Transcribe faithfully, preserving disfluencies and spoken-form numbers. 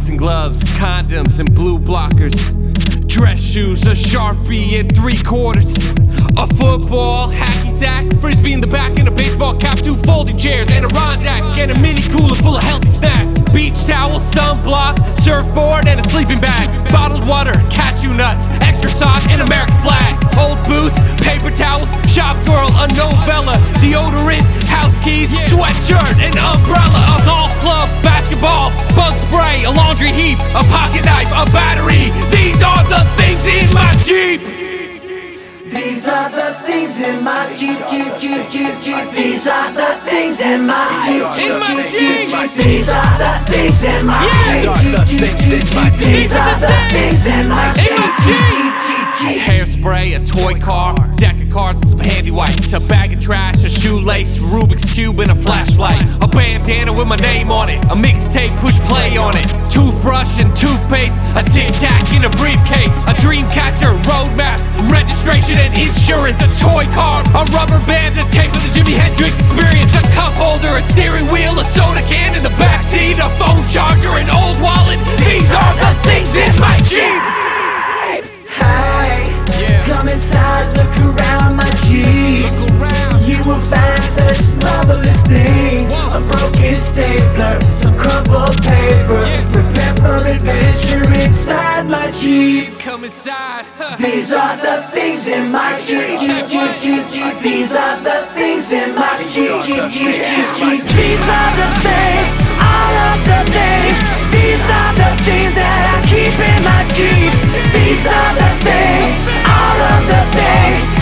boxing gloves, condoms, and blue blockers. Dress shoes, a Sharpie, and three quarters. A football, hacky sack, frisbee in the back, and a baseball cap, two folding chairs, and a Rondac, and a mini cooler full of healthy snacks. Beach towel, sunblock, surfboard, and a sleeping bag. Bottled water, cashew nuts, extra sauce, and American flag. Old boots, paper towels, shop girl, a novella, deodorant, house keys, sweatshirt, an umbrella, a golf club, basketball, bug spray, a laundry heap, a pocket knife, a battery. These are the things in my Jeep. These are the things in my Jeep, Jeep, Jeep, Jeep, Jeep. These are the things in my Jeep, Jeep, Jeep, Jeep, Jeep. These are the things in my Jeep, Jeep, Jeep, Jeep, Jeep. These are the things in my Jeep, Jeep, Jeep, Jeep. Hairspray, a toy car, deck of cards and some handy wipes, a bag of trash, a shoelace, Rubik's Cube, and a flashlight. A bandana with my name on it, a mixtape, push play on it. Toothbrush and toothpaste, a tic tac in a briefcase, a dream catcher, road maps, registration and insurance, a toy car, a rubber band, a tape of the Jimi Hendrix Experience, a cup holder, a steering wheel, a soda can in the backseat, a phone charger, an old wallet. These are the things in my Jeep. Hey, come inside, look around my Jeep. You will find such marvelous things. A broken stapler, some crumpled paper. Prepare for adventure inside my Jeep. Come inside. These are the things in my Jeep, Jeep, Jeep, Jeep, Jeep. These are the things in my Jeep, Jeep, Jeep, Jeep, Jeep. These are the things, all of the things. These are the things that I keep in my Jeep. These are the things, all of the things.